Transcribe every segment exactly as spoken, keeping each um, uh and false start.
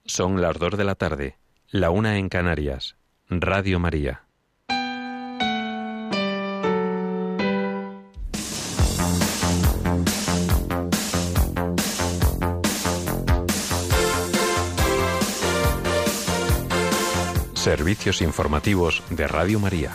Son las dos de la tarde, la una en Canarias. Radio María. Servicios informativos de Radio María.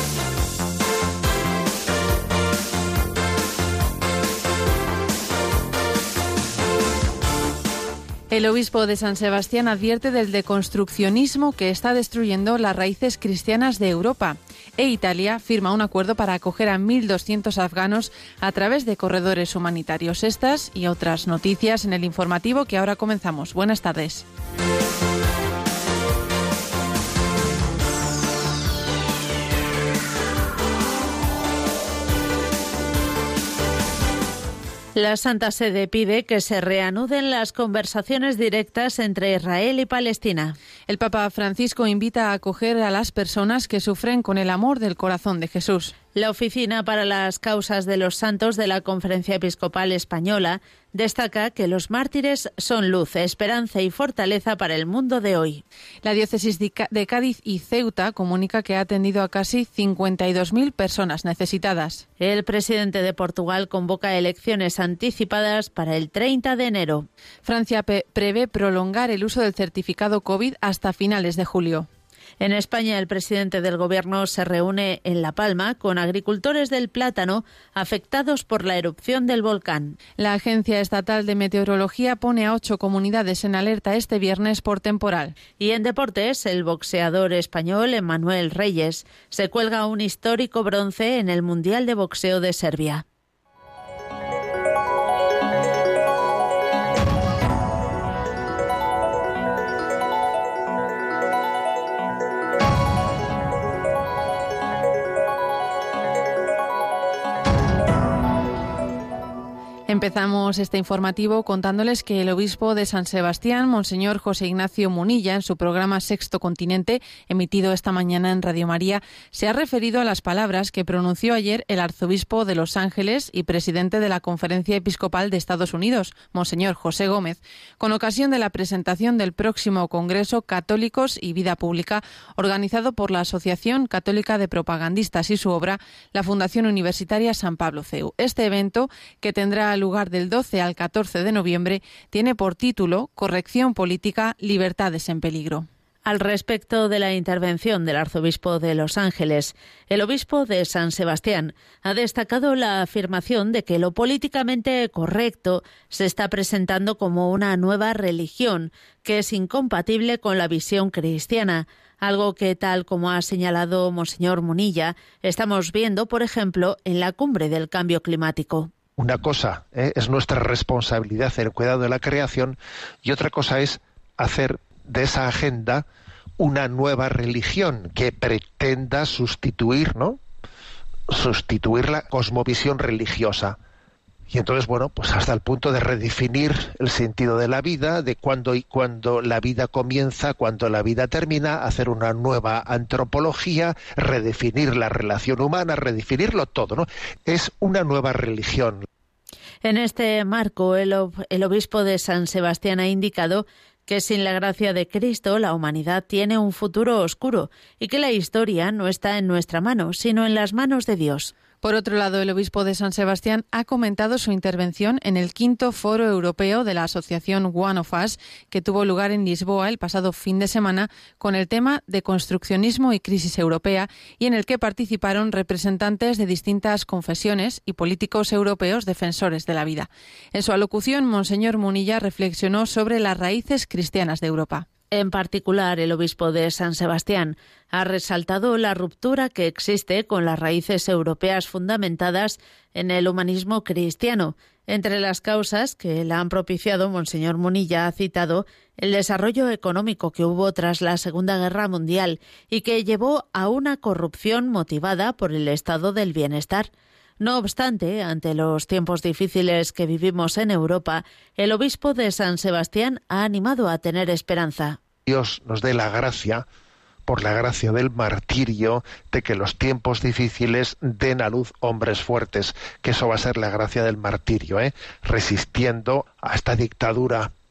El obispo de San Sebastián advierte del deconstruccionismo que está destruyendo las raíces cristianas de Europa. E Italia firma un acuerdo para acoger a mil doscientos afganos a través de corredores humanitarios. Estas y otras noticias en el informativo que ahora comenzamos. Buenas tardes. La Santa Sede pide que se reanuden las conversaciones directas entre Israel y Palestina. El Papa Francisco invita a acoger a las personas que sufren con el amor del corazón de Jesús. La Oficina para las Causas de los Santos de la Conferencia Episcopal Española destaca que los mártires son luz, esperanza y fortaleza para el mundo de hoy. La diócesis de Cádiz y Ceuta comunica que ha atendido a casi cincuenta y dos mil personas necesitadas. El presidente de Portugal convoca elecciones anticipadas para el treinta de enero. Francia pe- prevé prolongar el uso del certificado COVID hasta finales de julio. En España, el presidente del Gobierno se reúne en La Palma con agricultores del plátano afectados por la erupción del volcán. La Agencia Estatal de Meteorología pone a ocho comunidades en alerta este viernes por temporal. Y en deportes, el boxeador español Emmanuel Reyes se cuelga un histórico bronce en el Mundial de Boxeo de Serbia. Empezamos este informativo contándoles que el obispo de San Sebastián, Monseñor José Ignacio Munilla, en su programa Sexto Continente, emitido esta mañana en Radio María, se ha referido a las palabras que pronunció ayer el arzobispo de Los Ángeles y presidente de la Conferencia Episcopal de Estados Unidos, Monseñor José Gómez, con ocasión de la presentación del próximo Congreso Católicos y Vida Pública, organizado por la Asociación Católica de Propagandistas y su obra, la Fundación Universitaria San Pablo C E U. Este evento, que tendrá lugar del doce al catorce de noviembre, tiene por título Corrección Política, Libertades en Peligro. Al respecto de la intervención del arzobispo de Los Ángeles, el obispo de San Sebastián ha destacado la afirmación de que lo políticamente correcto se está presentando como una nueva religión que es incompatible con la visión cristiana, algo que, tal como ha señalado Monseñor Munilla, estamos viendo, por ejemplo, en la cumbre del cambio climático. Una cosa ¿eh? es nuestra responsabilidad en el cuidado de la creación y otra cosa es hacer de esa agenda una nueva religión que pretenda sustituir, ¿no? Sustituir la cosmovisión religiosa. Y entonces, bueno, pues hasta el punto de redefinir el sentido de la vida, de cuándo y cuándo la vida comienza, cuándo la vida termina, hacer una nueva antropología, redefinir la relación humana, redefinirlo todo, ¿no? Es una nueva religión. En este marco, el, ob- el obispo de San Sebastián ha indicado que sin la gracia de Cristo la humanidad tiene un futuro oscuro y que la historia no está en nuestra mano, sino en las manos de Dios. Por otro lado, el obispo de San Sebastián ha comentado su intervención en el quinto Foro Europeo de la Asociación One of Us, que tuvo lugar en Lisboa el pasado fin de semana, con el tema de construccionismo y crisis europea, y en el que participaron representantes de distintas confesiones y políticos europeos defensores de la vida. En su alocución, Monseñor Munilla reflexionó sobre las raíces cristianas de Europa. En particular, el obispo de San Sebastián ha resaltado la ruptura que existe con las raíces europeas fundamentadas en el humanismo cristiano. Entre las causas que la han propiciado, Monseñor Munilla ha citado el desarrollo económico que hubo tras la Segunda Guerra Mundial y que llevó a una corrupción motivada por el estado del bienestar. No obstante, ante los tiempos difíciles que vivimos en Europa, el obispo de San Sebastián ha animado a tener esperanza. Dios nos dé la gracia, por la gracia del martirio, de que los tiempos difíciles den a luz hombres fuertes, que eso va a ser la gracia del martirio, ¿eh? Resistiendo a esta dictadura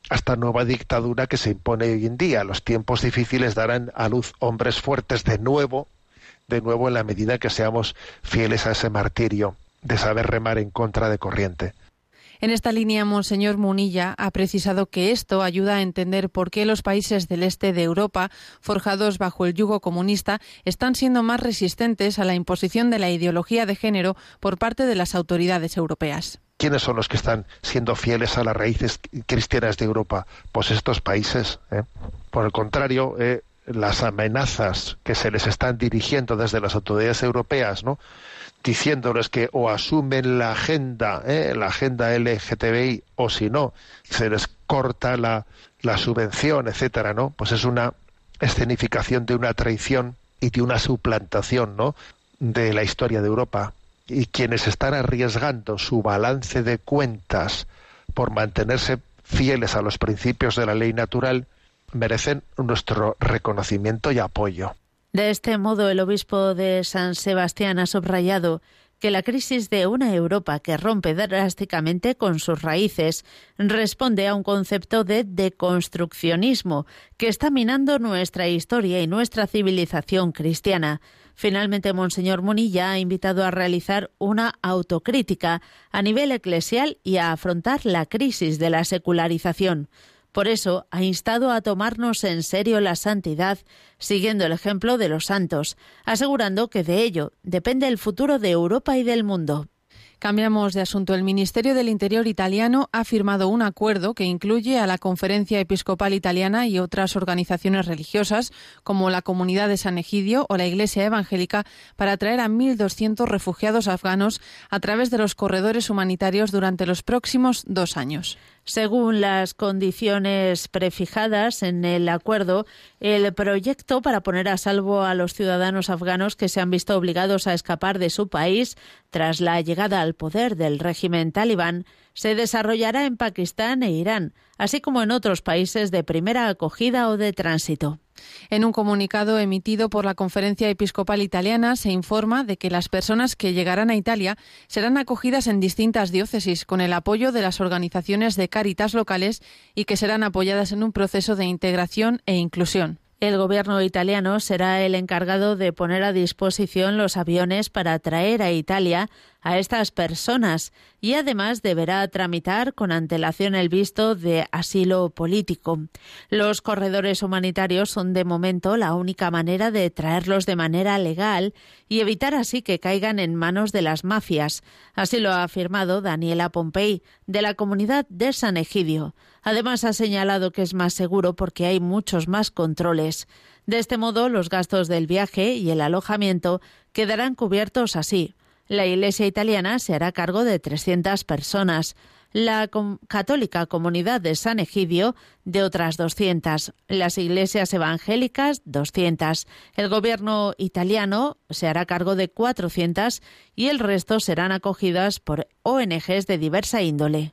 a esta nueva dictadura que se impone hoy en día. Los tiempos difíciles darán a luz hombres fuertes de nuevo, de nuevo en la medida que seamos fieles a ese martirio de saber remar en contra de corriente. En esta línea, Monseñor Munilla ha precisado que esto ayuda a entender por qué los países del este de Europa, forjados bajo el yugo comunista, están siendo más resistentes a la imposición de la ideología de género por parte de las autoridades europeas. ¿Quiénes son los que están siendo fieles a las raíces cristianas de Europa? Pues estos países. ¿eh? Por el contrario, eh, las amenazas que se les están dirigiendo desde las autoridades europeas, ¿no?, diciéndoles que o asumen la agenda, ¿eh? la agenda L G T B I, o si no, se les corta la, la subvención, etcétera, ¿no? Pues es una escenificación de una traición y de una suplantación, ¿no?, de la historia de Europa. Y quienes están arriesgando su balance de cuentas por mantenerse fieles a los principios de la ley natural merecen nuestro reconocimiento y apoyo. De este modo, el obispo de San Sebastián ha subrayado que la crisis de una Europa que rompe drásticamente con sus raíces responde a un concepto de deconstruccionismo que está minando nuestra historia y nuestra civilización cristiana. Finalmente, Monseñor Munilla ha invitado a realizar una autocrítica a nivel eclesial y a afrontar la crisis de la secularización. Por eso, ha instado a tomarnos en serio la santidad, siguiendo el ejemplo de los santos, asegurando que de ello depende el futuro de Europa y del mundo. Cambiamos de asunto. El Ministerio del Interior italiano ha firmado un acuerdo que incluye a la Conferencia Episcopal Italiana y otras organizaciones religiosas, como la Comunidad de San Egidio o la Iglesia Evangélica, para atraer a mil doscientos refugiados afganos a través de los corredores humanitarios durante los próximos dos años. Según las condiciones prefijadas en el acuerdo, el proyecto para poner a salvo a los ciudadanos afganos que se han visto obligados a escapar de su país tras la llegada al poder del régimen talibán se desarrollará en Pakistán e Irán, así como en otros países de primera acogida o de tránsito. En un comunicado emitido por la Conferencia Episcopal Italiana se informa de que las personas que llegarán a Italia serán acogidas en distintas diócesis con el apoyo de las organizaciones de Cáritas locales y que serán apoyadas en un proceso de integración e inclusión. El gobierno italiano será el encargado de poner a disposición los aviones para traer a Italia a estas personas y además deberá tramitar con antelación el visto de asilo político. Los corredores humanitarios son de momento la única manera de traerlos de manera legal y evitar así que caigan en manos de las mafias. Así lo ha afirmado Daniela Pompei, de la Comunidad de San Egidio. Además, ha señalado que es más seguro porque hay muchos más controles. De este modo, los gastos del viaje y el alojamiento quedarán cubiertos así. La Iglesia italiana se hará cargo de trescientas personas, la com- católica Comunidad de San Egidio de otras doscientas, las iglesias evangélicas doscientas, el gobierno italiano se hará cargo de cuatrocientas y el resto serán acogidas por O N Ges de diversa índole.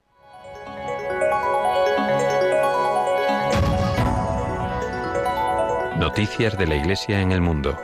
Noticias de la Iglesia en el mundo.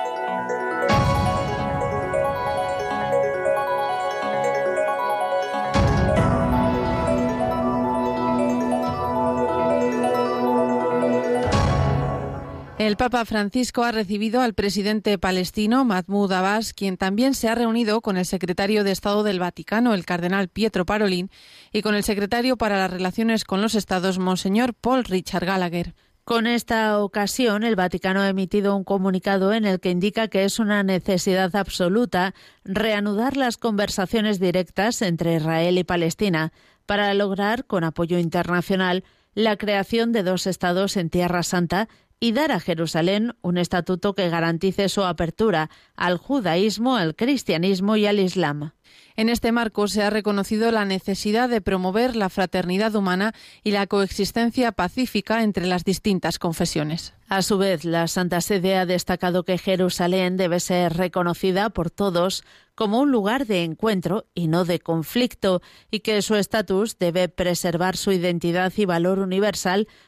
El Papa Francisco ha recibido al presidente palestino Mahmoud Abbas, quien también se ha reunido con el secretario de Estado del Vaticano, el cardenal Pietro Parolin, y con el secretario para las Relaciones con los Estados, Monseñor Paul Richard Gallagher. Con esta ocasión, el Vaticano ha emitido un comunicado en el que indica que es una necesidad absoluta reanudar las conversaciones directas entre Israel y Palestina para lograr, con apoyo internacional, la creación de dos estados en Tierra Santa y dar a Jerusalén un estatuto que garantice su apertura al judaísmo, al cristianismo y al islam. En este marco se ha reconocido la necesidad de promover la fraternidad humana y la coexistencia pacífica entre las distintas confesiones. A su vez, la Santa Sede ha destacado que Jerusalén debe ser reconocida por todos como un lugar de encuentro y no de conflicto, y que su estatus debe preservar su identidad y valor universal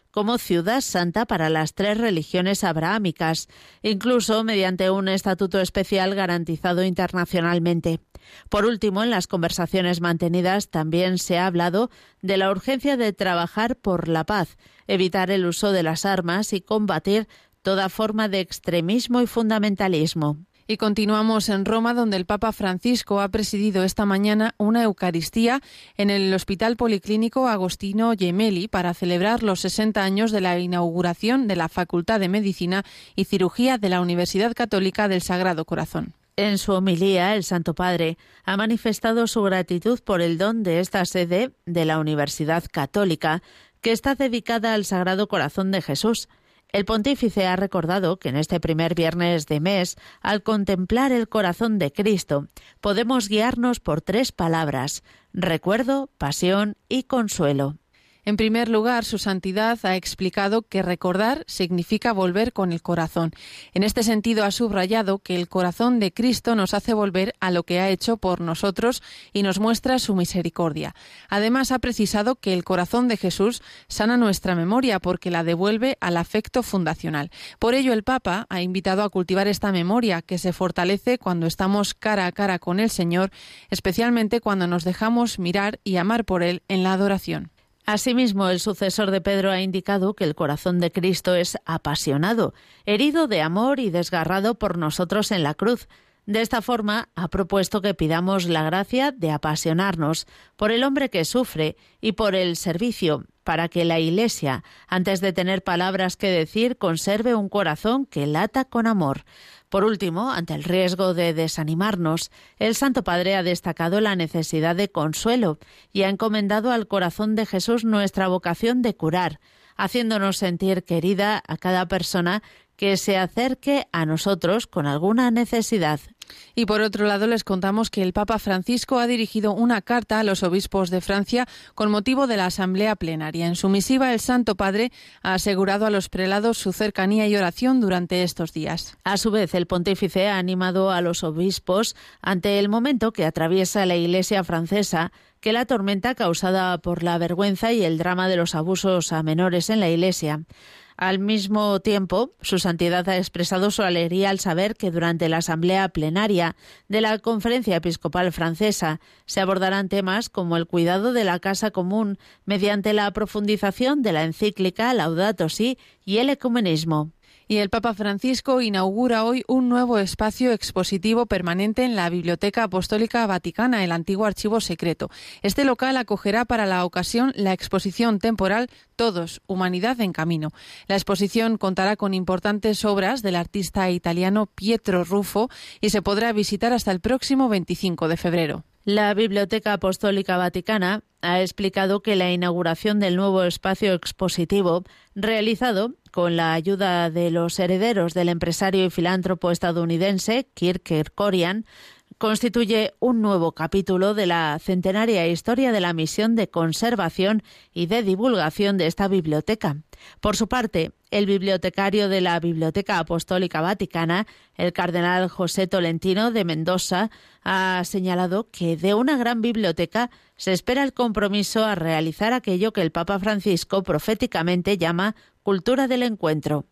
como ciudad santa para las tres religiones abrahámicas, incluso mediante un estatuto especial garantizado internacionalmente. Por último, en las conversaciones mantenidas también se ha hablado de la urgencia de trabajar por la paz, evitar el uso de las armas y combatir toda forma de extremismo y fundamentalismo. Y continuamos en Roma, donde el Papa Francisco ha presidido esta mañana una Eucaristía en el Hospital Policlínico Agostino Gemelli para celebrar los sesenta años de la inauguración de la Facultad de Medicina y Cirugía de la Universidad Católica del Sagrado Corazón. En su homilía, el Santo Padre ha manifestado su gratitud por el don de esta sede de la Universidad Católica, que está dedicada al Sagrado Corazón de Jesús. El pontífice ha recordado que en este primer viernes de mes, al contemplar el corazón de Cristo, podemos guiarnos por tres palabras: recuerdo, pasión y consuelo. En primer lugar, su santidad ha explicado que recordar significa volver con el corazón. En este sentido, ha subrayado que el corazón de Cristo nos hace volver a lo que ha hecho por nosotros y nos muestra su misericordia. Además, ha precisado que el corazón de Jesús sana nuestra memoria porque la devuelve al afecto fundacional. Por ello, el Papa ha invitado a cultivar esta memoria que se fortalece cuando estamos cara a cara con el Señor, especialmente cuando nos dejamos mirar y amar por Él en la adoración. Asimismo, el sucesor de Pedro ha indicado que el corazón de Cristo es apasionado, herido de amor y desgarrado por nosotros en la cruz. De esta forma, ha propuesto que pidamos la gracia de apasionarnos por el hombre que sufre y por el servicio, para que la Iglesia, antes de tener palabras que decir, conserve un corazón que lata con amor. Por último, ante el riesgo de desanimarnos, el Santo Padre ha destacado la necesidad de consuelo y ha encomendado al corazón de Jesús nuestra vocación de curar, haciéndonos sentir querida a cada persona que se acerque a nosotros con alguna necesidad. Y por otro lado, les contamos que el Papa Francisco ha dirigido una carta a los obispos de Francia con motivo de la Asamblea Plenaria. En su misiva, el Santo Padre ha asegurado a los prelados su cercanía y oración durante estos días. A su vez, el pontífice ha animado a los obispos ante el momento que atraviesa la Iglesia francesa, que la tormenta causada por la vergüenza y el drama de los abusos a menores en la Iglesia. Al mismo tiempo, su santidad ha expresado su alegría al saber que durante la asamblea plenaria de la Conferencia Episcopal Francesa se abordarán temas como el cuidado de la casa común mediante la profundización de la encíclica Laudato Si y el ecumenismo. Y el Papa Francisco inaugura hoy un nuevo espacio expositivo permanente en la Biblioteca Apostólica Vaticana, el antiguo archivo secreto. Este local acogerá para la ocasión la exposición temporal Todos, Humanidad en Camino. La exposición contará con importantes obras del artista italiano Pietro Ruffo y se podrá visitar hasta el próximo veinticinco de febrero. La Biblioteca Apostólica Vaticana ha explicado que la inauguración del nuevo espacio expositivo, realizado con la ayuda de los herederos del empresario y filántropo estadounidense Kirk Kerkorian, constituye un nuevo capítulo de la centenaria historia de la misión de conservación y de divulgación de esta biblioteca. Por su parte, el bibliotecario de la Biblioteca Apostólica Vaticana, el cardenal José Tolentino de Mendoza, ha señalado que de una gran biblioteca se espera el compromiso a realizar aquello que el Papa Francisco proféticamente llama cultura del encuentro.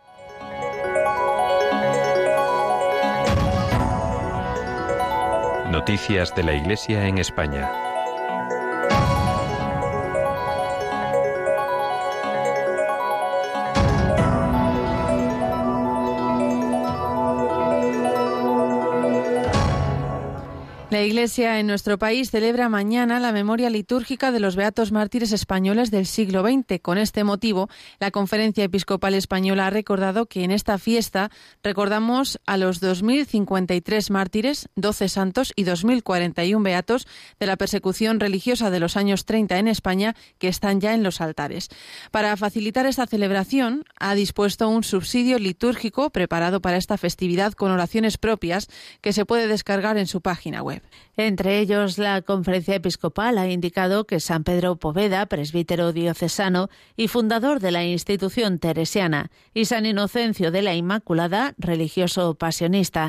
Noticias de la Iglesia en España. La Iglesia en nuestro país celebra mañana la memoria litúrgica de los beatos mártires españoles del siglo veinte. Con este motivo, la Conferencia Episcopal Española ha recordado que en esta fiesta recordamos a los dos mil cincuenta y tres mártires, doce santos y dos mil cuarenta y uno beatos de la persecución religiosa de los años treinta en España que están ya en los altares. Para facilitar esta celebración, ha dispuesto un subsidio litúrgico preparado para esta festividad con oraciones propias que se puede descargar en su página web. Entre ellos, la Conferencia Episcopal ha indicado que San Pedro Poveda, presbítero diocesano y fundador de la institución teresiana, y San Inocencio de la Inmaculada, religioso pasionista,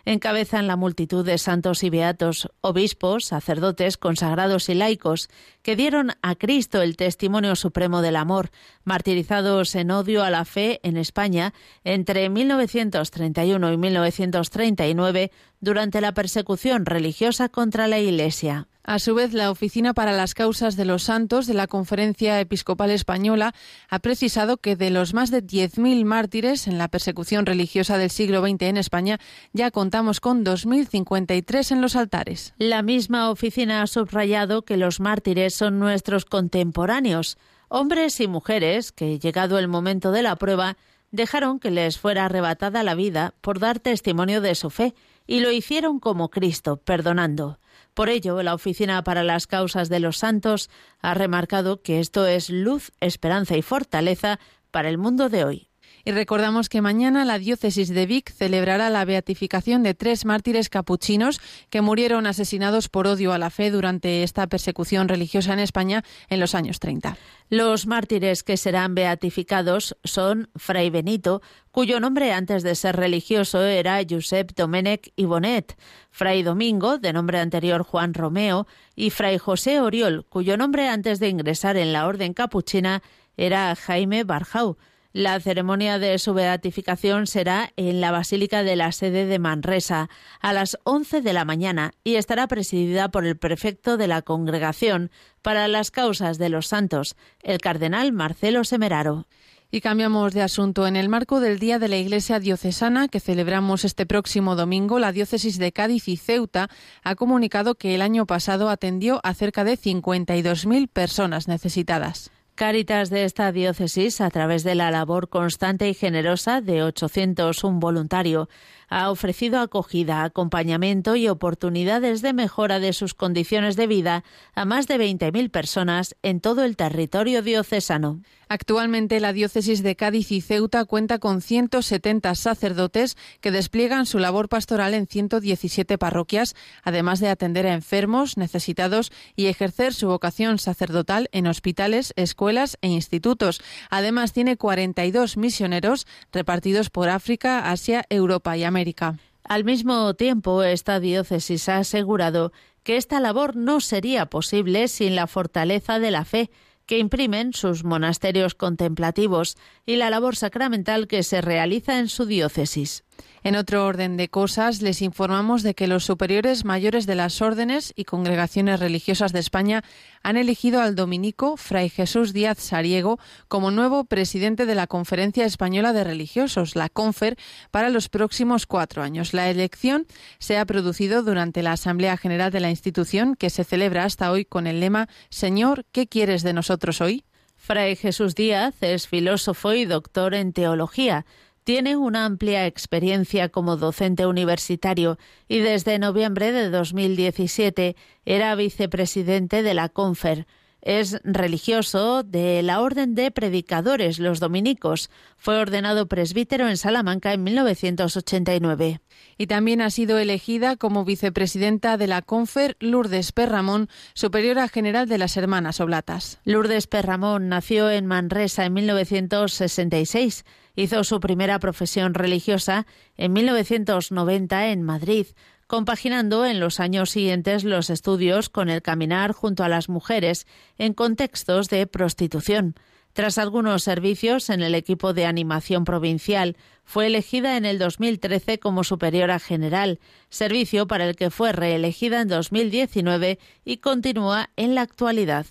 encabezan la multitud de santos y beatos, obispos, sacerdotes, consagrados y laicos, que dieron a Cristo el testimonio supremo del amor, martirizados en odio a la fe en España entre mil novecientos treinta y uno y mil novecientos treinta y nueve durante la persecución religiosa contra la Iglesia. A su vez, la Oficina para las Causas de los Santos de la Conferencia Episcopal Española ha precisado que de los más de diez mil mártires en la persecución religiosa del siglo veinte en España, ya contamos con dos mil cincuenta y tres en los altares. La misma oficina ha subrayado que los mártires son nuestros contemporáneos, hombres y mujeres que, llegado el momento de la prueba, dejaron que les fuera arrebatada la vida por dar testimonio de su fe, y lo hicieron como Cristo, perdonando. Por ello, la Oficina para las Causas de los Santos ha remarcado que esto es luz, esperanza y fortaleza para el mundo de hoy. Y recordamos que mañana la diócesis de Vic celebrará la beatificación de tres mártires capuchinos que murieron asesinados por odio a la fe durante esta persecución religiosa en España en los años treinta. Los mártires que serán beatificados son Fray Benito, cuyo nombre antes de ser religioso era Josep Domènech i Bonet, Fray Domingo, de nombre anterior Juan Romeo, y Fray José Oriol, cuyo nombre antes de ingresar en la orden capuchina era Jaime Barjau. La ceremonia de su beatificación será en la Basílica de la Sede de Manresa a las once de la mañana y estará presidida por el prefecto de la Congregación para las Causas de los Santos, el cardenal Marcelo Semeraro. Y cambiamos de asunto. En el marco del Día de la Iglesia Diocesana, que celebramos este próximo domingo, la diócesis de Cádiz y Ceuta ha comunicado que el año pasado atendió a cerca de cincuenta y dos mil personas necesitadas. Cáritas de esta diócesis, a través de la labor constante y generosa de ochocientos un voluntarios, ha ofrecido acogida, acompañamiento y oportunidades de mejora de sus condiciones de vida a más de veinte mil personas en todo el territorio diocesano. Actualmente la diócesis de Cádiz y Ceuta cuenta con ciento setenta sacerdotes que despliegan su labor pastoral en ciento diecisiete parroquias, además de atender a enfermos, necesitados y ejercer su vocación sacerdotal en hospitales, escuelas e institutos. Además tiene cuarenta y dos misioneros repartidos por África, Asia, Europa y América. Al mismo tiempo, esta diócesis ha asegurado que esta labor no sería posible sin la fortaleza de la fe que imprimen sus monasterios contemplativos y la labor sacramental que se realiza en su diócesis. En otro orden de cosas, les informamos de que los superiores mayores de las órdenes y congregaciones religiosas de España han elegido al dominico Fray Jesús Díaz Sariego como nuevo presidente de la Conferencia Española de Religiosos, la CONFER, para los próximos cuatro años. La elección se ha producido durante la Asamblea General de la institución, que se celebra hasta hoy con el lema «Señor, ¿qué quieres de nosotros hoy?». Fray Jesús Díaz es filósofo y doctor en teología. Tiene una amplia experiencia como docente universitario y desde noviembre de dos mil diecisiete era vicepresidente de la CONFER. Es religioso de la Orden de Predicadores, los dominicos. Fue ordenado presbítero en Salamanca en mil novecientos ochenta y nueve. Y también ha sido elegida como vicepresidenta de la CONFER Lourdes Perramón, superiora general de las Hermanas Oblatas. Lourdes Perramón nació en Manresa en mil novecientos sesenta y seis. Hizo su primera profesión religiosa en mil novecientos noventa en Madrid, compaginando en los años siguientes los estudios con el caminar junto a las mujeres en contextos de prostitución. Tras algunos servicios en el equipo de animación provincial, fue elegida en el dos mil trece como superiora general, servicio para el que fue reelegida en dos mil diecinueve y continúa en la actualidad.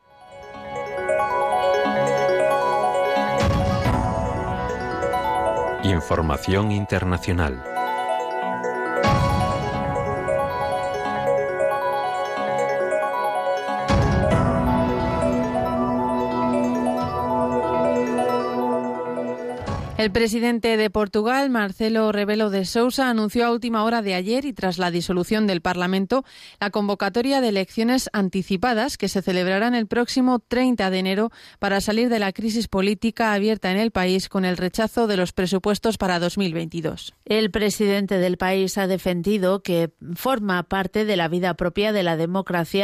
Información internacional. El presidente de Portugal, Marcelo Rebelo de Sousa, anunció a última hora de ayer y tras la disolución del Parlamento la convocatoria de elecciones anticipadas que se celebrarán el próximo treinta de enero para salir de la crisis política abierta en el país con el rechazo de los presupuestos para dos mil veintidós. El presidente del país ha defendido que forma parte de la vida propia de la democracia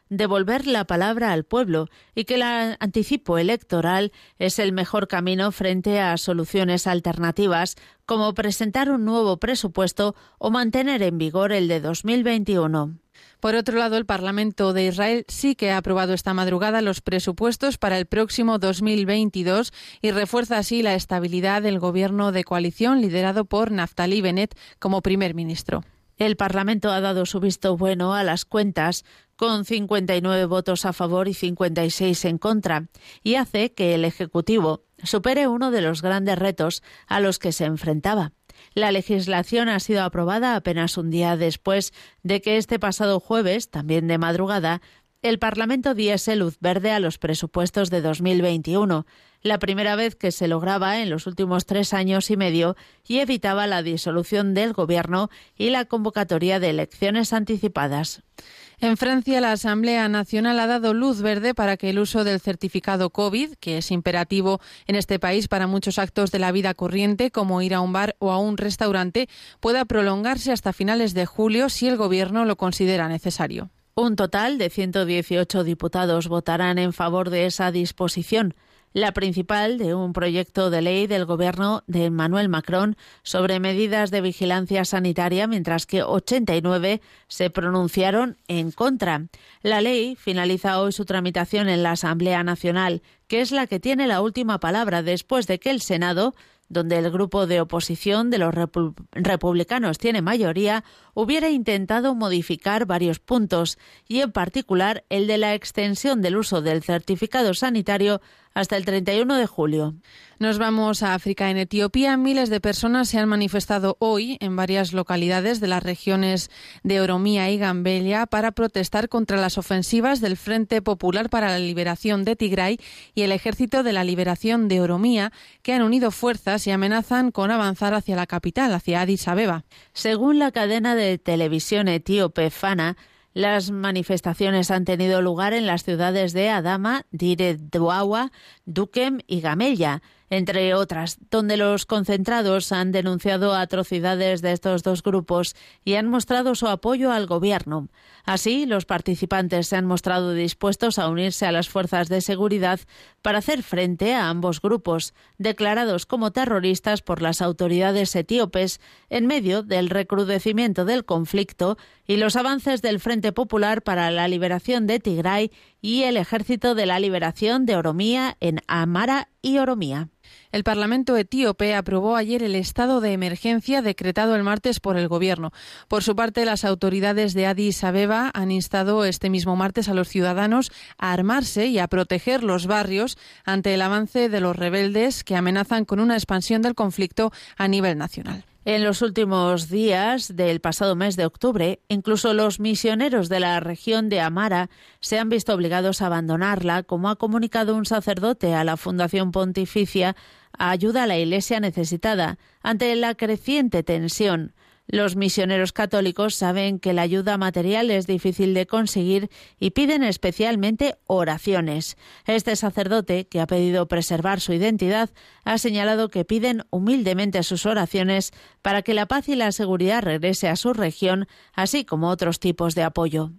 devolver la palabra al pueblo y que el anticipo electoral es el mejor camino frente a soluciones alternativas, como presentar un nuevo presupuesto o mantener en vigor el de dos mil veintiuno. Por otro lado, el Parlamento de Israel sí que ha aprobado esta madrugada los presupuestos para el próximo dos mil veintidós y refuerza así la estabilidad del gobierno de coalición liderado por Naftali Bennett como primer ministro. El Parlamento ha dado su visto bueno a las cuentas, con cincuenta y nueve votos a favor y cincuenta y seis en contra, y hace que el Ejecutivo supere uno de los grandes retos a los que se enfrentaba. La legislación ha sido aprobada apenas un día después de que este pasado jueves, también de madrugada, el Parlamento diese luz verde a los presupuestos de dos mil veintiuno, la primera vez que se lograba en los últimos tres años y medio y evitaba la disolución del Gobierno y la convocatoria de elecciones anticipadas. En Francia, la Asamblea Nacional ha dado luz verde para que el uso del certificado COVID, que es imperativo en este país para muchos actos de la vida corriente, como ir a un bar o a un restaurante, pueda prolongarse hasta finales de julio si el Gobierno lo considera necesario. Un total de ciento dieciocho diputados votarán en favor de esa disposición, la principal de un proyecto de ley del Gobierno de Emmanuel Macron sobre medidas de vigilancia sanitaria, mientras que ochenta y nueve se pronunciaron en contra. La ley finaliza hoy su tramitación en la Asamblea Nacional, que es la que tiene la última palabra después de que el Senado, donde el grupo de oposición de los repu- republicanos tiene mayoría, hubiera intentado modificar varios puntos, y en particular el de la extensión del uso del certificado sanitario hasta el treinta y uno de julio. Nos vamos a África. En Etiopía, miles de personas se han manifestado hoy en varias localidades de las regiones de Oromía y Gambella para protestar contra las ofensivas del Frente Popular para la Liberación de Tigray y el Ejército de la Liberación de Oromía, que han unido fuerzas y amenazan con avanzar hacia la capital, hacia Addis Abeba. Según la cadena de televisión etíope Fana, las manifestaciones han tenido lugar en las ciudades de Adama, Dire Dawa, Dukem y Gamella, entre otras, donde los concentrados han denunciado atrocidades de estos dos grupos y han mostrado su apoyo al gobierno. Así, los participantes se han mostrado dispuestos a unirse a las fuerzas de seguridad para hacer frente a ambos grupos, declarados como terroristas por las autoridades etíopes en medio del recrudecimiento del conflicto y los avances del Frente Popular para la Liberación de Tigray y el Ejército de la Liberación de Oromía en Amhara y Oromía. El Parlamento etíope aprobó ayer el estado de emergencia decretado el martes por el Gobierno. Por su parte, las autoridades de Addis Abeba han instado este mismo martes a los ciudadanos a armarse y a proteger los barrios ante el avance de los rebeldes que amenazan con una expansión del conflicto a nivel nacional. En los últimos días del pasado mes de octubre, incluso los misioneros de la región de Amhara se han visto obligados a abandonarla, como ha comunicado un sacerdote a la Fundación Pontificia Ayuda a la Iglesia Necesitada, ante la creciente tensión. Los misioneros católicos saben que la ayuda material es difícil de conseguir y piden especialmente oraciones. Este sacerdote, que ha pedido preservar su identidad, ha señalado que piden humildemente sus oraciones para que la paz y la seguridad regrese a su región, así como otros tipos de apoyo.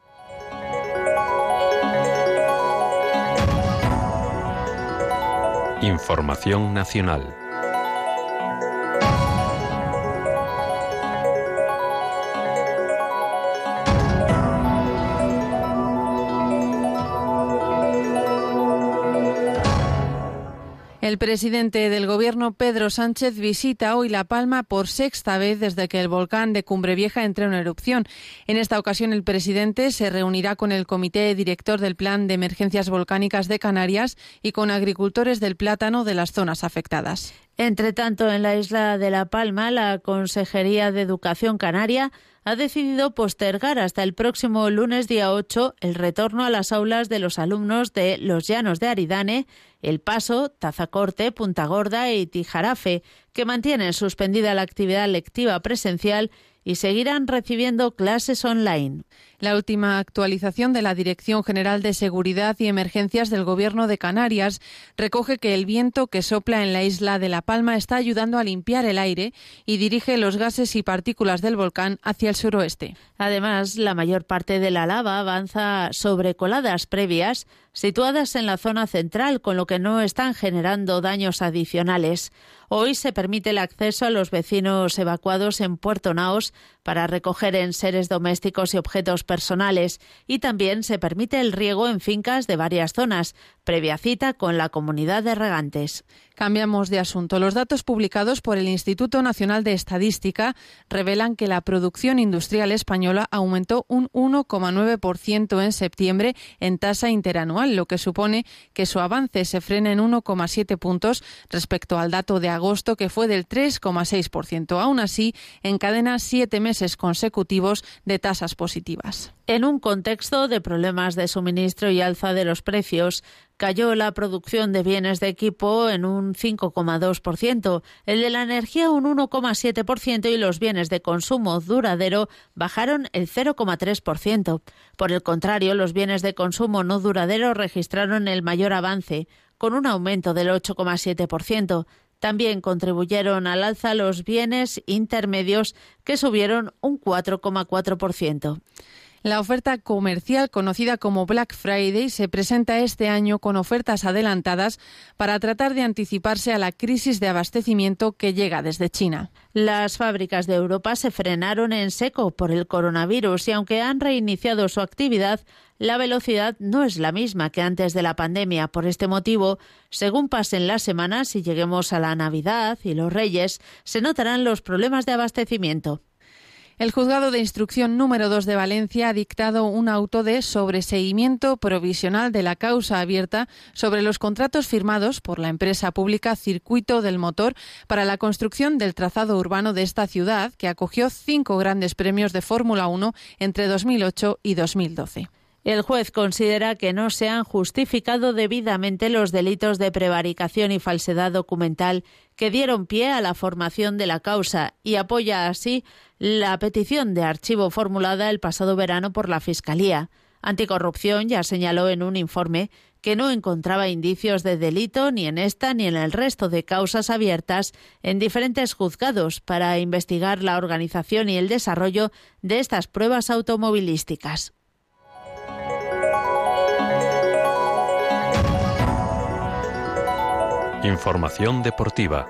Información nacional. El presidente del Gobierno, Pedro Sánchez, visita hoy La Palma por sexta vez desde que el volcán de Cumbre Vieja entró en erupción. En esta ocasión, el presidente se reunirá con el comité director del Plan de Emergencias Volcánicas de Canarias y con agricultores del plátano de las zonas afectadas. Entre tanto, en la isla de La Palma, la Consejería de Educación Canaria ha decidido postergar hasta el próximo lunes día ocho el retorno a las aulas de los alumnos de Los Llanos de Aridane, El Paso, Tazacorte, Punta Gorda y Tijarafe, que mantienen suspendida la actividad lectiva presencial y seguirán recibiendo clases online. La última actualización de la Dirección General de Seguridad y Emergencias del Gobierno de Canarias recoge que el viento que sopla en la isla de La Palma está ayudando a limpiar el aire y dirige los gases y partículas del volcán hacia el suroeste. Además, la mayor parte de la lava avanza sobre coladas previas situadas en la zona central, con lo que no están generando daños adicionales. Hoy se permite el acceso a los vecinos evacuados en Puerto Naos para recoger enseres domésticos y objetos personales, y también se permite el riego en fincas de varias zonas, previa cita con la comunidad de regantes. Cambiamos de asunto. Los datos publicados por el Instituto Nacional de Estadística revelan que la producción industrial española aumentó un uno coma nueve por ciento en septiembre en tasa interanual, lo que supone que su avance se frena en uno coma siete puntos respecto al dato de agosto, que fue del tres coma seis por ciento. Aún así, encadena siete meses consecutivos de tasas positivas. En un contexto de problemas de suministro y alza de los precios, cayó la producción de bienes de equipo en un cinco coma dos por ciento, el de la energía un uno coma siete por ciento y los bienes de consumo duradero bajaron el cero coma tres por ciento. Por el contrario, los bienes de consumo no duradero registraron el mayor avance, con un aumento del ocho coma siete por ciento. También contribuyeron al alza los bienes intermedios, que subieron un cuatro coma cuatro por ciento. La oferta comercial, conocida como Black Friday, se presenta este año con ofertas adelantadas para tratar de anticiparse a la crisis de abastecimiento que llega desde China. Las fábricas de Europa se frenaron en seco por el coronavirus y aunque han reiniciado su actividad, la velocidad no es la misma que antes de la pandemia. Por este motivo, según pasen las semanas y lleguemos a la Navidad y los Reyes, se notarán los problemas de abastecimiento. El Juzgado de Instrucción número dos de Valencia ha dictado un auto de sobreseimiento provisional de la causa abierta sobre los contratos firmados por la empresa pública Circuito del Motor para la construcción del trazado urbano de esta ciudad, que acogió cinco grandes premios de Fórmula uno entre dos mil ocho y dos mil doce. El juez considera que no se han justificado debidamente los delitos de prevaricación y falsedad documental que dieron pie a la formación de la causa y apoya así la petición de archivo formulada el pasado verano por la Fiscalía. Anticorrupción ya señaló en un informe que no encontraba indicios de delito ni en esta ni en el resto de causas abiertas en diferentes juzgados para investigar la organización y el desarrollo de estas pruebas automovilísticas. Información deportiva.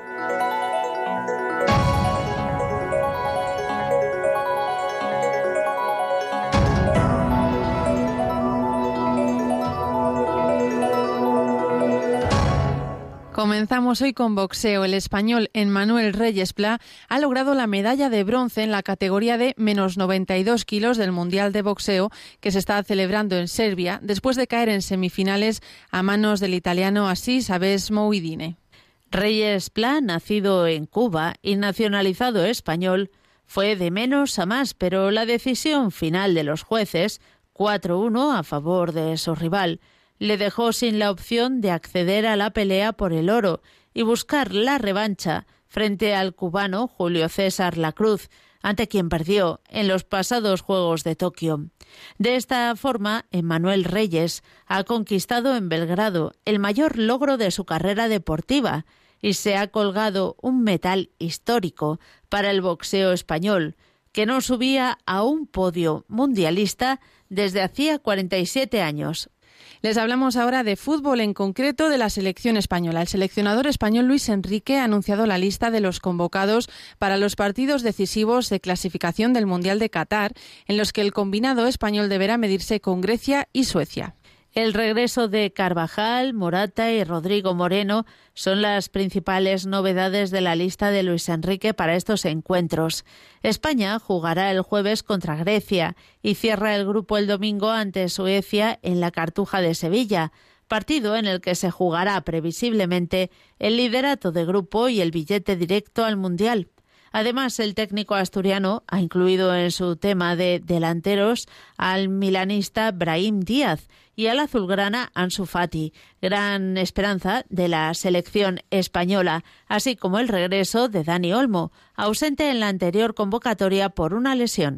Comenzamos hoy con boxeo. El español Emmanuel Reyes Pla ha logrado la medalla de bronce en la categoría de menos noventa y dos kilos del Mundial de Boxeo que se está celebrando en Serbia, después de caer en semifinales a manos del italiano Aziz Abbes Mouhidine. Reyes Pla, nacido en Cuba y nacionalizado español, fue de menos a más, pero la decisión final de los jueces, cuatro uno a favor de su rival, le dejó sin la opción de acceder a la pelea por el oro y buscar la revancha frente al cubano Julio César Lacruz, ante quien perdió en los pasados Juegos de Tokio. De esta forma, Emmanuel Reyes ha conquistado en Belgrado el mayor logro de su carrera deportiva y se ha colgado un metal histórico para el boxeo español, que no subía a un podio mundialista desde hacía cuarenta y siete años. Les hablamos ahora de fútbol, en concreto de la selección española. El seleccionador español Luis Enrique ha anunciado la lista de los convocados para los partidos decisivos de clasificación del Mundial de Qatar, en los que el combinado español deberá medirse con Grecia y Suecia. El regreso de Carvajal, Morata y Rodrigo Moreno son las principales novedades de la lista de Luis Enrique para estos encuentros. España jugará el jueves contra Grecia y cierra el grupo el domingo ante Suecia en la Cartuja de Sevilla, partido en el que se jugará previsiblemente el liderato de grupo y el billete directo al Mundial. Además, el técnico asturiano ha incluido en su tema de delanteros al milanista Brahim Díaz y al azulgrana Ansu Fati, gran esperanza de la selección española, así como el regreso de Dani Olmo, ausente en la anterior convocatoria por una lesión.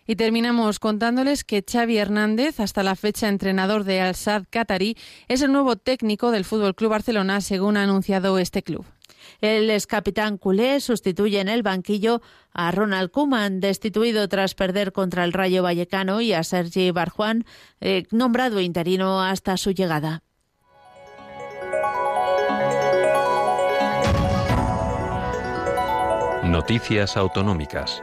Y terminamos contándoles que Xavi Hernández, hasta la fecha entrenador de Al Sadd Qatarí, es el nuevo técnico del F C Barcelona, según ha anunciado este club. El excapitán culé sustituye en el banquillo a Ronald Koeman, destituido tras perder contra el Rayo Vallecano, y a Sergi Barjuan, eh, nombrado interino hasta su llegada. Noticias autonómicas.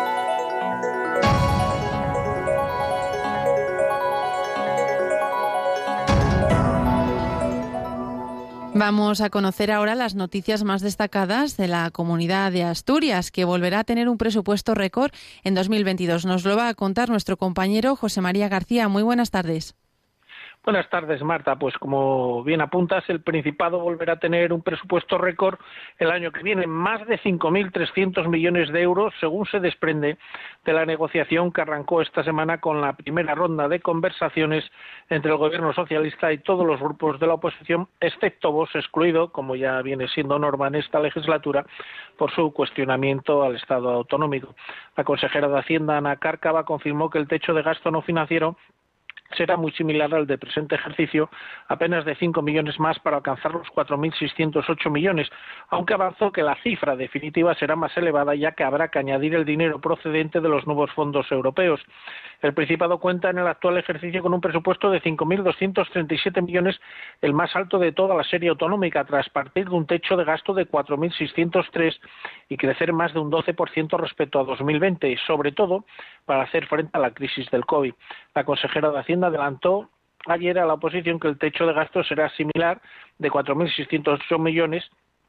Vamos a conocer ahora las noticias más destacadas de la Comunidad de Asturias, que volverá a tener un presupuesto récord en dos mil veintidós. Nos lo va a contar nuestro compañero José María García. Muy buenas tardes. Buenas tardes, Marta. Pues como bien apuntas, el Principado volverá a tener un presupuesto récord el año que viene, más de cinco mil trescientos millones de euros, según se desprende de la negociación que arrancó esta semana con la primera ronda de conversaciones entre el Gobierno socialista y todos los grupos de la oposición, excepto Vox, excluido, como ya viene siendo norma en esta legislatura, por su cuestionamiento al Estado autonómico. La consejera de Hacienda, Ana Cárcava, confirmó que el techo de gasto no financiero será muy similar al del presente ejercicio, apenas de cinco millones más para alcanzar los cuatro mil seiscientos ocho millones, aunque avanzó que la cifra definitiva será más elevada, ya que habrá que añadir el dinero procedente de los nuevos fondos europeos. El Principado cuenta en el actual ejercicio con un presupuesto de cinco mil doscientos treinta y siete millones, el más alto de toda la serie autonómica, tras partir de un techo de gasto de cuatro mil seiscientos tres y crecer más de un doce por ciento respecto a dos mil veinte, sobre todo para hacer frente a la crisis del COVID. La consejera de Hacienda adelantó ayer a la oposición que el techo de gasto será similar, de cuatro mil seiscientos ocho millones,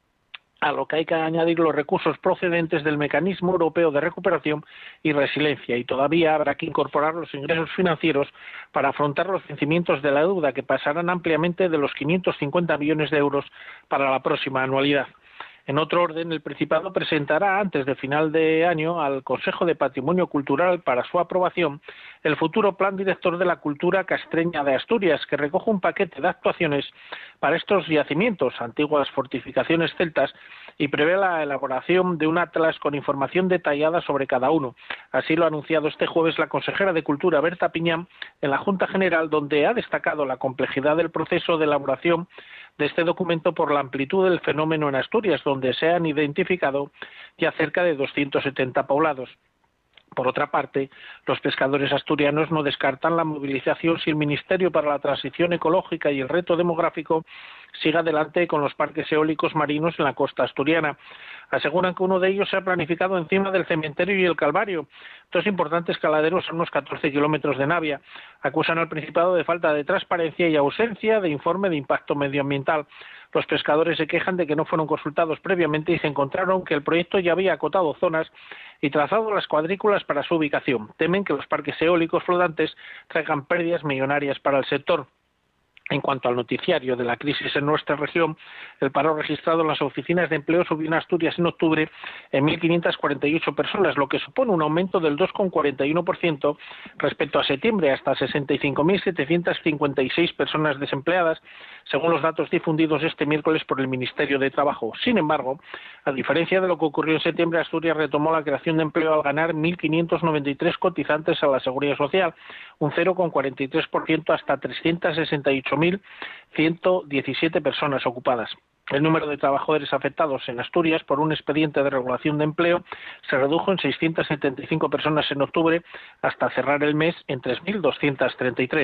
a lo que hay que añadir los recursos procedentes del Mecanismo Europeo de Recuperación y Resiliencia, y todavía habrá que incorporar los ingresos financieros para afrontar los vencimientos de la deuda, que pasarán ampliamente de los quinientos cincuenta millones de euros para la próxima anualidad. En otro orden, el Principado presentará antes de final de año al Consejo de Patrimonio Cultural para su aprobación el futuro Plan Director de la Cultura Castreña de Asturias, que recoge un paquete de actuaciones para estos yacimientos, antiguas fortificaciones celtas, y prevé la elaboración de un atlas con información detallada sobre cada uno. Así lo ha anunciado este jueves la consejera de Cultura, Berta Piñán, en la Junta General, donde ha destacado la complejidad del proceso de elaboración de este documento por la amplitud del fenómeno en Asturias, donde se han identificado ya cerca de doscientos setenta poblados. Por otra parte, los pescadores asturianos no descartan la movilización si el Ministerio para la Transición Ecológica y el Reto Demográfico siga adelante con los parques eólicos marinos en la costa asturiana. Aseguran que uno de ellos se ha planificado encima del Cementerio y el Calvario, dos importantes caladeros a unos catorce kilómetros de Navia. Acusan al Principado de falta de transparencia y ausencia de informe de impacto medioambiental. Los pescadores se quejan de que no fueron consultados previamente y se encontraron que el proyecto ya había acotado zonas y trazado las cuadrículas para su ubicación. Temen que los parques eólicos flotantes traigan pérdidas millonarias para el sector. En cuanto al noticiario de la crisis en nuestra región, el paro registrado en las oficinas de empleo subió en Asturias en octubre en mil quinientas cuarenta y ocho personas, lo que supone un aumento del dos coma cuarenta y uno por ciento respecto a septiembre, hasta sesenta y cinco mil setecientas cincuenta y seis personas desempleadas, según los datos difundidos este miércoles por el Ministerio de Trabajo. Sin embargo, a diferencia de lo que ocurrió en septiembre, Asturias retomó la creación de empleo al ganar mil quinientos noventa y tres cotizantes a la Seguridad Social, un cero coma cuarenta y tres por ciento, hasta trescientas sesenta y ocho mil ciento diecisiete personas ocupadas. El número de trabajadores afectados en Asturias por un expediente de regulación de empleo se redujo en seiscientas setenta y cinco personas en octubre, hasta cerrar el mes en tres mil doscientas treinta y tres.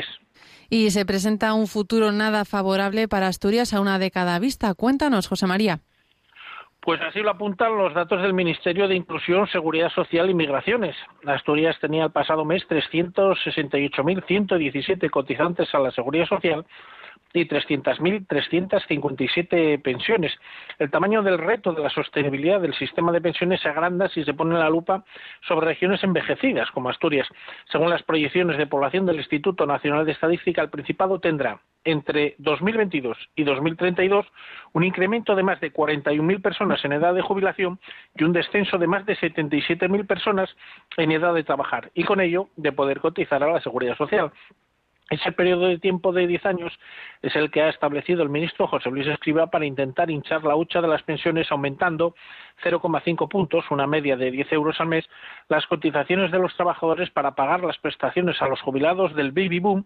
Y se presenta un futuro nada favorable para Asturias a una década vista. Cuéntanos, José María. Pues así lo apuntan los datos del Ministerio de Inclusión, Seguridad Social y Migraciones. Asturias tenía el pasado mes trescientos sesenta y ocho mil ciento diecisiete cotizantes a la Seguridad Social y trescientas mil trescientas cincuenta y siete pensiones. El tamaño del reto de la sostenibilidad del sistema de pensiones se agranda si se pone la lupa sobre regiones envejecidas como Asturias. Según las proyecciones de población del Instituto Nacional de Estadística, el Principado tendrá entre dos mil veintidós y dos mil treinta y dos un incremento de más de cuarenta y un mil personas en edad de jubilación y un descenso de más de setenta y siete mil personas en edad de trabajar, y con ello de poder cotizar a la Seguridad Social. Ese periodo de tiempo de diez años es el que ha establecido el ministro José Luis Escrivá para intentar hinchar la hucha de las pensiones, aumentando cero coma cinco puntos, una media de diez euros al mes, las cotizaciones de los trabajadores para pagar las prestaciones a los jubilados del baby boom,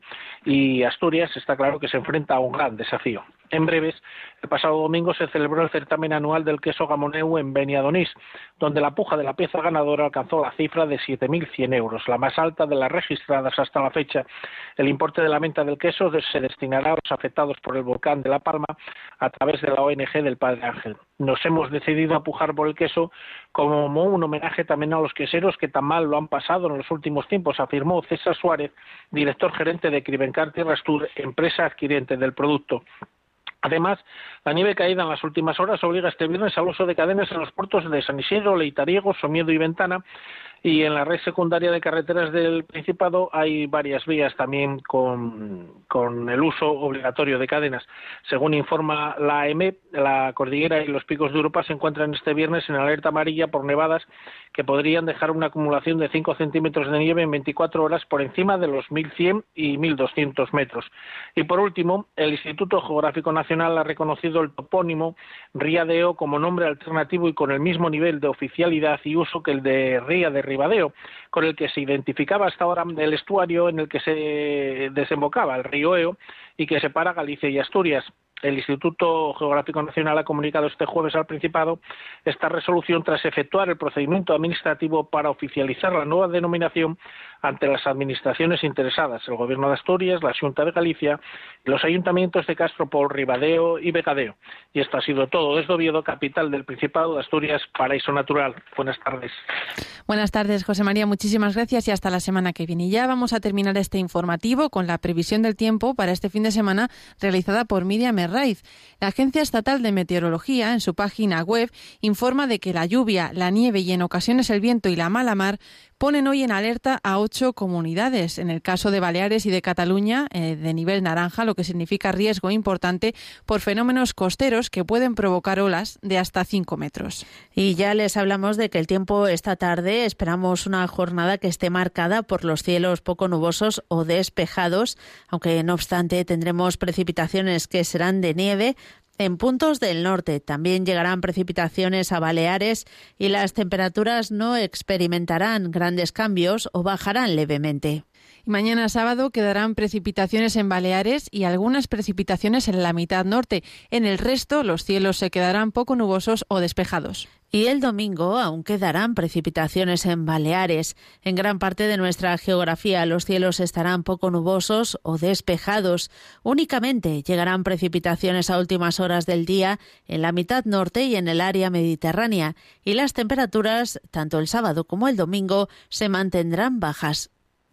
y Asturias está claro que se enfrenta a un gran desafío. En breves, el pasado domingo se celebró el certamen anual del queso Gamoneu en Beniadonís, donde la puja de la pieza ganadora alcanzó la cifra de siete mil cien euros, la más alta de las registradas hasta la fecha. El importe de la venta del queso se destinará a los afectados por el volcán de La Palma a través de la O N G del Padre Ángel. Nos hemos decidido a pujar por el queso como un homenaje también a los queseros que tan mal lo han pasado en los últimos tiempos, afirmó César Suárez, director gerente de Cribencar Tierras Tour, empresa adquiriente del producto. Además, la nieve caída en las últimas horas obliga este viernes al uso de cadenas en los puertos de San Isidro, Leitariego, Somiedo y Ventana, y en la red secundaria de carreteras del Principado hay varias vías también con, con el uso obligatorio de cadenas. Según informa la A E M E, la cordillera y los picos de Europa se encuentran este viernes en alerta amarilla por nevadas que podrían dejar una acumulación de cinco centímetros de nieve en veinticuatro horas por encima de los mil cien y mil doscientos metros. Y por último, el Instituto Geográfico Nacional ha reconocido el topónimo Ría de O como nombre alternativo y con el mismo nivel de oficialidad y uso que el de Ría de Ribadeo, con el que se identificaba hasta ahora el estuario en el que se desembocaba el río Eo y que separa Galicia y Asturias. El Instituto Geográfico Nacional ha comunicado este jueves al Principado esta resolución tras efectuar el procedimiento administrativo para oficializar la nueva denominación ante las administraciones interesadas, el Gobierno de Asturias, la Xunta de Galicia y los ayuntamientos de Castropol, Ribadeo y Becadeo. Y esto ha sido todo desde Oviedo, capital del Principado de Asturias, paraíso natural. Buenas tardes. Buenas tardes, José María. Muchísimas gracias y hasta la semana que viene. Y ya vamos a terminar este informativo con la previsión del tiempo para este fin de semana realizada por Miriam Herraiz. La Agencia Estatal de Meteorología, en su página web, informa de que la lluvia, la nieve y en ocasiones el viento y la mala mar ponen hoy en alerta a ocho comunidades. En el caso de Baleares y de Cataluña, eh, de nivel naranja, lo que significa riesgo importante por fenómenos costeros que pueden provocar olas de hasta cinco metros. Y ya les hablamos de que el tiempo esta tarde esperamos una jornada que esté marcada por los cielos poco nubosos o despejados, aunque no obstante tendremos precipitaciones que serán de nieve. En puntos del norte también llegarán precipitaciones a Baleares y las temperaturas no experimentarán grandes cambios o bajarán levemente. Y mañana sábado quedarán precipitaciones en Baleares y algunas precipitaciones en la mitad norte. En el resto, los cielos se quedarán poco nubosos o despejados. Y el domingo aún quedarán precipitaciones en Baleares. En gran parte de nuestra geografía los cielos estarán poco nubosos o despejados. Únicamente llegarán precipitaciones a últimas horas del día en la mitad norte y en el área mediterránea. Y las temperaturas, tanto el sábado como el domingo, se mantendrán bajas.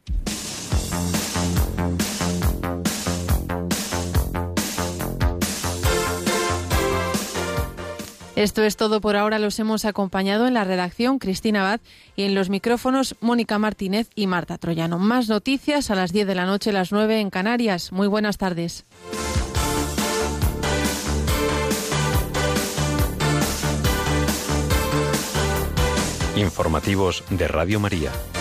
Esto es todo por ahora. Los hemos acompañado en la redacción Cristina Abad y en los micrófonos Mónica Martínez y Marta Troyano. Más noticias a las diez de la noche, las nueve en Canarias. Muy buenas tardes. Informativos de Radio María.